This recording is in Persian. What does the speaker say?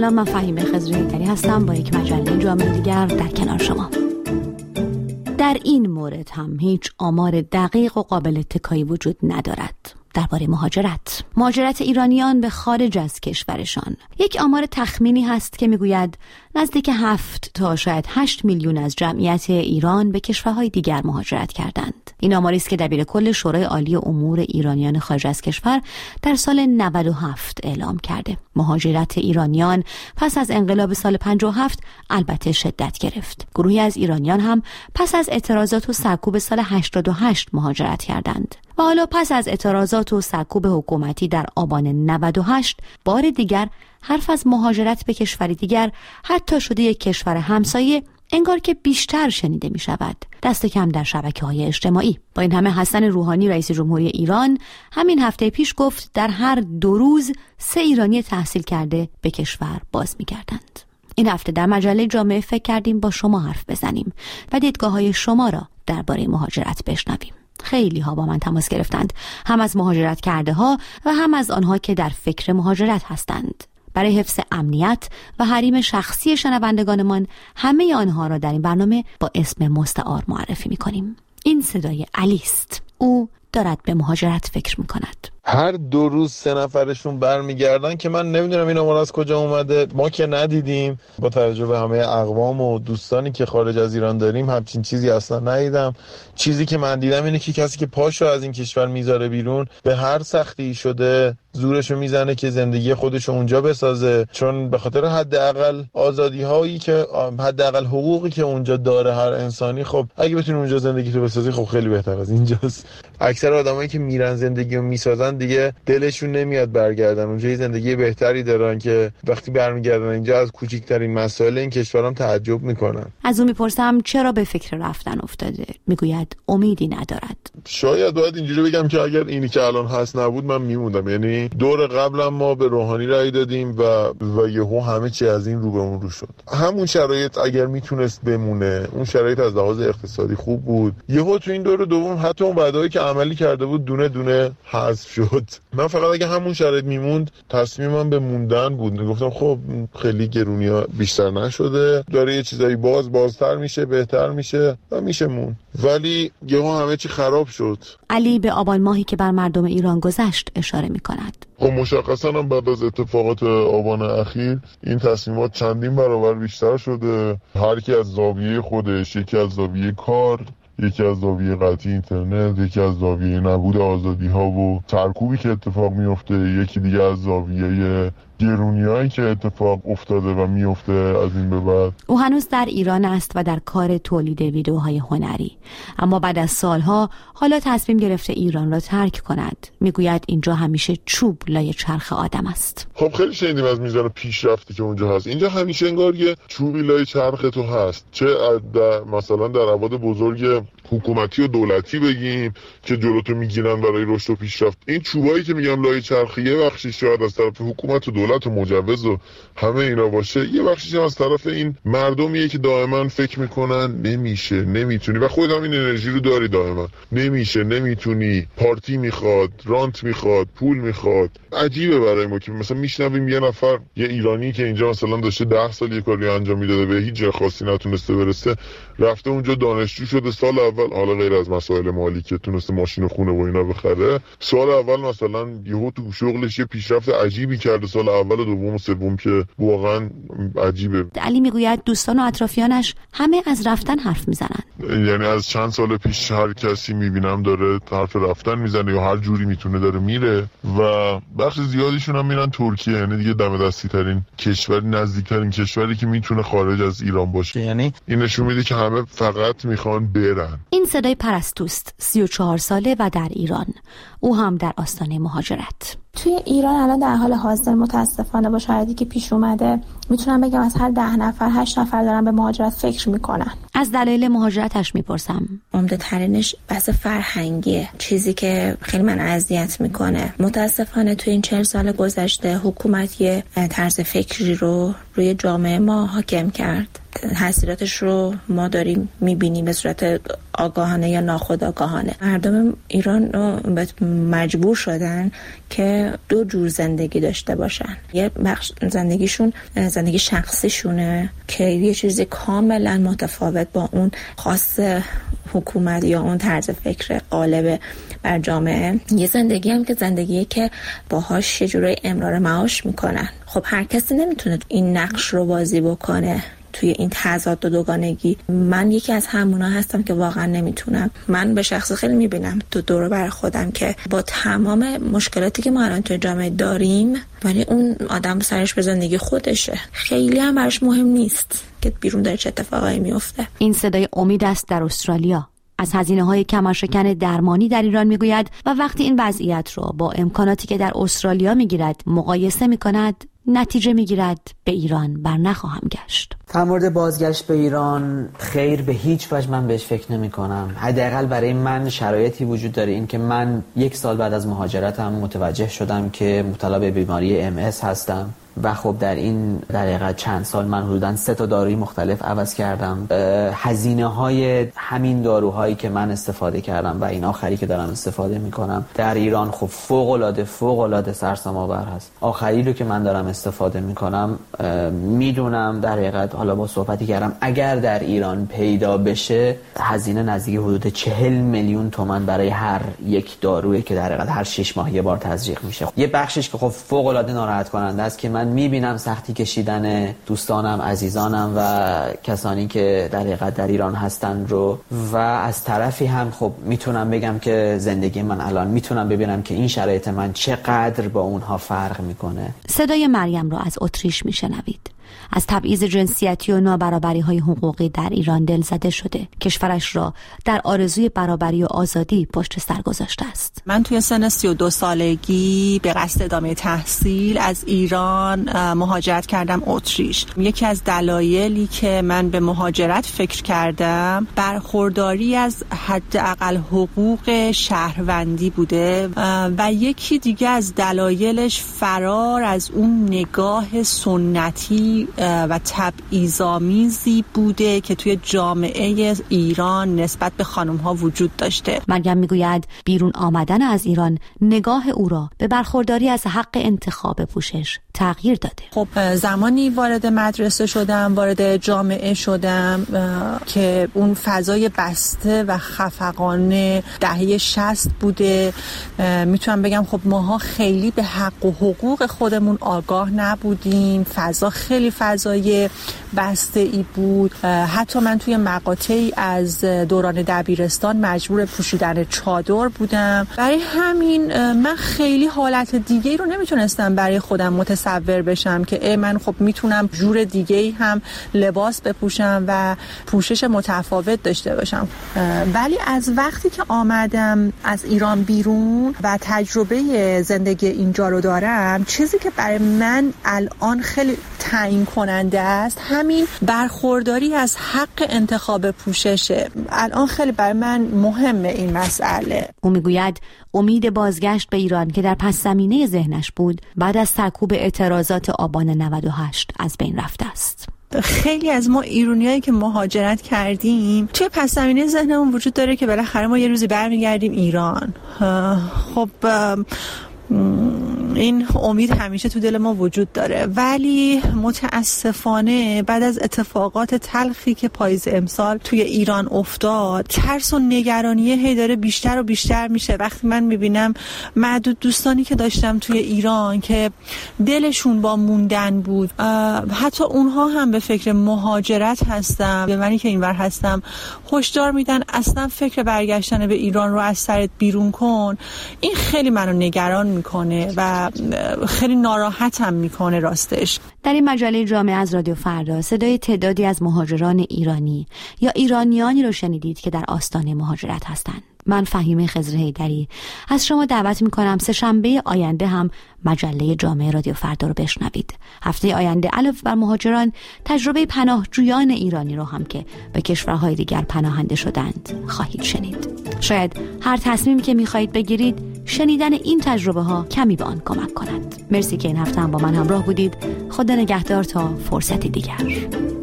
سلام، من فهیمه خضری‌تری هستم با یک مجله جامعه دیگر در کنار شما. در این مورد هم هیچ آمار دقیق و قابل اتکایی وجود ندارد. درباره مهاجرت ایرانیان به خارج از کشورشان یک آمار تخمینی هست که میگوید نزدیک 7 تا شاید 8 میلیون از جمعیت ایران به کشورهای دیگر مهاجرت کردند. این آماری است که دبیر کل شورای عالی امور ایرانیان خارج از کشور در سال 97 اعلام کرده. مهاجرت ایرانیان پس از انقلاب سال 57 البته شدت گرفت. گروهی از ایرانیان هم پس از اعتراضات و سرکوب سال 88 مهاجرت کردند. و حالا پس از اعتراضات و سرکوب حکومتی در آبان 98 بار دیگر حرف از مهاجرت به کشوری دیگر، حتی شده یک کشور همسایه، انگار که بیشتر شنیده می شود، دست کم در شبکه‌های اجتماعی. با این همه حسن روحانی رئیس جمهوری ایران همین هفته پیش گفت در هر 2 روز 3 ایرانی تحصیل کرده به کشور باز می گردند. این هفته در مجله جامعه فکر کردیم با شما حرف بزنیم و دیدگاه‌های شما را درباره مهاجرت بشنویم. خیلی ها با من تماس گرفتند، هم از مهاجرت کرده ها و هم از آنها که در فکر مهاجرت هستند. برای حفظ امنیت و حریم شخصی شنوندگانمان همه آنها را در این برنامه با اسم مستعار معرفی می‌کنیم. این صدای علی است. او دارد به مهاجرت فکر می‌کند. هر 2 روز 3 نفرشون برمیگردن که من نمیدونم این آمار از کجا اومده. ما که ندیدیم، با توجه به همه اقوام و دوستانی که خارج از ایران داریم همچین چیزی اصلا ندیدم. چیزی که من دیدم اینه که کسی که پاشو از این کشور میذاره بیرون به هر سختی شده زورشو میزنه که زندگی خودشو اونجا بسازه، چون به خاطر حداقل آزادی هایی که حداقل حقوقی که اونجا داره هر انسانی، خب اگه بتونی اونجا زندگی تو بسازی خب خیلی بهتر از اینجاست. اکثر آدمایی که میرن زندگی رو میسازن دیگه دلشون نمیاد برگردن. اونجا یه زندگی بهتری دارن که وقتی برمیگردن اینجا از کوچکترین مسائل این کشورام تعجب میکنن. از اون میپرسم چرا به فکر رفتن افتاده؟ میگوید امیدی ندارد. شاید باید اینجوری بگم که اگر اینی که الان هست نبود من میموندم. یعنی دور قبلا ما به روحانی رای دادیم و یهو همه چی از این رو به اون رو شد. همون شرایط اگر میتونست بمونه، اون شرایط از لحاظ اقتصادی خوب بود، یهو تو این دور دوم حتی اون وعده‌ای که عملی کرده بود دونه دونه حذف شد. من فقط اگه همون شرایط میموند تصمیمم به موندن بود. گفتم خب خیلی گرونیا بیشتر نشده، داره یه چیزایی بازتر میشه، بهتر میشه و میشه مون. ولی یهو همه چی خراب شد. علی به آبان ماهی که بر مردم ایران گذشت اشاره میکند. خب مشخصا هم بعد از اتفاقات آبان اخیر این تصمیمات چندین برابر بیشتر شده. هر کی از زاویه خودش، یکی از زاویه کار، یکی از زاویه قطعی اینترنت، یکی از زاویه نبود آزادی ها و سرکوبی که اتفاق میفته، یکی دیگه از زاویه گرونیایی که اتفاق افتاده و میفته از این به بعد. او هنوز در ایران است و در کار تولید ویدیوهای هنری، اما بعد از سالها حالا تصمیم گرفته ایران را ترک کند. میگوید اینجا همیشه چوب لای چرخ آدم است. خب خیلی شنیدیم از میزان پیشرفتی که اونجا هست. اینجا همیشه انگار یه چوبی لای چرخ تو هست، چه مثلا در ابعاد بزرگ حکومتی و دولتی بگیم که جلوتو میگیرن برای رشد و پیشرفت. این چوبایی که میگم لای چرخ یه بخشش شاید از طرف حکومت و دولت و مجوز و همه اینا باشه، یه بخشش از طرف این مردمیه که دائما فکر میکنن نمیشه، نمیتونی، و خودت هم این انرژی رو داری دائما، نمیشه، نمیتونی، پارتی میخواد، رانت میخواد، پول میخواد. عجیبه برای ما که مثلا میشنویم یه نفر، یه ایرانی که اینجا مثلا داشته 10 سال یه کاری انجام میداده، به هیچ جای خاصی نتونسته برسه، رفته اونجا دانشجو شده، سال اول حالا غیر از مسائل مالی که تونسته ماشین و خونه و اینا بخره، سال اول مثلا یهو تو شغلش یه پیشرفت عجیبی کرده، سال اول و دوم و سوم که واقعا عجیبه. علی میگوید دوستان و اطرافیانش همه از رفتن حرف میزنن. یعنی از چند سال پیش هر کسی میبینم داره حرف رفتن میزنه یا هر جوری میتونه داره میره و بخش زیادیشون هم میرن ترکیه. یعنی دیگه دم دستی ترین کشوری، نزدیکترین کشوری که میتونه خارج از ایران باشه. یعنی این نشون میده که همه فقط میخوان برن. این صدای پرستوست، 34 ساله و در ایران. او هم در آستانه مهاجرت. توی ایران الان در حال حاضر متاسفانه با شرایطی که پیش اومده میتونم بگم از هر 10 نفر 8 نفر دارن به مهاجرت فکر میکنن. از دلایل مهاجرتش میپرسم. عمده ترینش بحث فرهنگیه، چیزی که خیلی من اذیت میکنه. متاسفانه توی این 40 سال گذشته حکومت یه طرز فکری رو روی جامعه ما حاکم کرد تاثیراتش رو ما داریم میبینیم به صورت آگاهانه یا ناخودآگاهانه. مردم ایران مجبور شدن که دو جور زندگی داشته باشن. یه بخش زندگیشون زندگی شخصیشونه که یه چیزی کاملا متفاوت با اون خاص حکومت یا اون طرز فکر غالب بر جامعه. یه زندگی هم که زندگیه که باهاش یه جورای امرار معاش میکنن. خب هر کسی نمیتونه این نقش رو بازی بکنه توی این تضاد و دوگانگی. من یکی از همونا هستم که واقعا نمیتونم. من به شخص خیلی میبینم تو دور بر خودم که با تمام مشکلاتی که ما الان توی جامعه داریم، ولی اون آدم سرش به زندگی خودشه، خیلی هم براش مهم نیست که بیرون داره چه اتفاقایی میفته. این صدای امید است در استرالیا. از هزینه‌های کمرشکن درمانی در ایران میگوید و وقتی این وضعیت را با امکاناتی که در استرالیا میگیرد مقایسه میکند، نتیجه میگیرد به ایران بر نخواهم گشت. در مورد بازگشت به ایران خیر به هیچ وجه من بهش فکر نمی کنم. حداقل برای من شرایطی وجود داره این که من 1 سال بعد از مهاجرتم متوجه شدم که مبتلا به بیماری MS هستم و خب در این دقیقه چند سال من حدوداً 3 تا داروی مختلف عوض کردم. هزینه های همین داروهایی که من استفاده کردم و این آخری که دارم استفاده میکنم در ایران خب فوق العاده سرسام آور هست. آخری رو که من دارم استفاده میکنم میدونم در حقیقت، حالا با صحبتی کردم، اگر در ایران پیدا بشه هزینه نزدیک حدود 40 میلیون تومان برای هر یک دارویی که در حقیقت هر 6 ماه یه بار تزریق میشه. یه بخشش که خب فوق العاده ناراحت کننده است که من میبینم سختی کشیدن دوستانم، عزیزانم و کسانی که در حقیقت در ایران هستن رو، و از طرفی هم خب میتونم بگم که زندگی من الان میتونم ببینم که این شرایط من چقدر با اونها فرق میکنه. صدای مریم رو از اتریش میشنوید. از تبعیض جنسیتی و نابرابری‌های حقوقی در ایران دلزده شده. کشورش را در آرزوی برابری و آزادی پشت سر گذاشته است. من توی سن 32 سالگی به قصد ادامه تحصیل از ایران مهاجرت کردم اتریش. یکی از دلایلی که من به مهاجرت فکر کردم برخورداری از حداقل حقوق شهروندی بوده و یکی دیگه از دلایلش فرار از اون نگاه سنتی و تبعیض‌آمیزی بوده که توی جامعه ایران نسبت به خانم‌ها وجود داشته. مریم میگوید بیرون آمدن از ایران نگاه او را به برخورداری از حق انتخاب پوشش تغییر داده. خب زمانی وارد مدرسه شدم، وارد جامعه شدم که اون فضای بسته و خفقانه دهه 60 بوده. میتونم بگم خب ماها خیلی به حق و حقوق خودمون آگاه نبودیم. فضا خیلی فضای بسته ای بود. حتی من توی مقاطعی از دوران دبیرستان مجبور پوشیدن چادر بودم. برای همین من خیلی حالت دیگه رو نمیتونستم برای خودم متصور بشم که من خب میتونم جور دیگه هم لباس بپوشم و پوشش متفاوت داشته باشم. ولی از وقتی که آمدم از ایران بیرون و تجربه زندگی اینجا رو دارم، چیزی که برای من الان خیلی تعیین کننده است همین برخورداری از حق انتخاب پوششه. الان خیلی برای من مهمه این مسئله. او میگوید امید بازگشت به ایران که در پس زمینه ذهنش بود بعد از سرکوب اعتراضات آبان 98 از بین رفته است. خیلی از ما ایرانیایی که مهاجرت کردیم توی پس زمینه ذهنمون وجود داره که بالاخره ما یه روزی برمیگردیم ایران. خب این امید همیشه تو دل ما وجود داره، ولی متاسفانه بعد از اتفاقات تلخی که پاییز امسال توی ایران افتاد، ترس و نگرانی هی داره بیشتر و بیشتر میشه. وقتی من میبینم معدود دوستانی که داشتم توی ایران که دلشون با موندن بود، حتی اونها هم به فکر مهاجرت هستن، به منی که اینور هستم هشدار میدن اصلا فکر برگشتن به ایران رو از سرت بیرون کن. این خیلی منو نگران میکنه و خیلی ناراحتم میکنه راستش. در این مجله جامعه از رادیو فردا صدای تعدادی از مهاجران ایرانی یا ایرانیانی رو شنیدید که در آستانه مهاجرت هستند. من فهیمه خضر حیدری از شما دعوت میکنم سه‌شنبه آینده هم مجله جامعه رادیو فردا رو بشنوید. هفته آینده علاوه بر مهاجران تجربه پناهجویان ایرانی رو هم که به کشورهای دیگر پناهنده شدند خواهید شنید. شاید هر تصمیمی که میخواهید بگیرید شنیدن این تجربه ها کمی به آن کمک کند. مرسی که این هفته هم با من همراه بودید. خدا نگهدار تا فرصتی دیگر.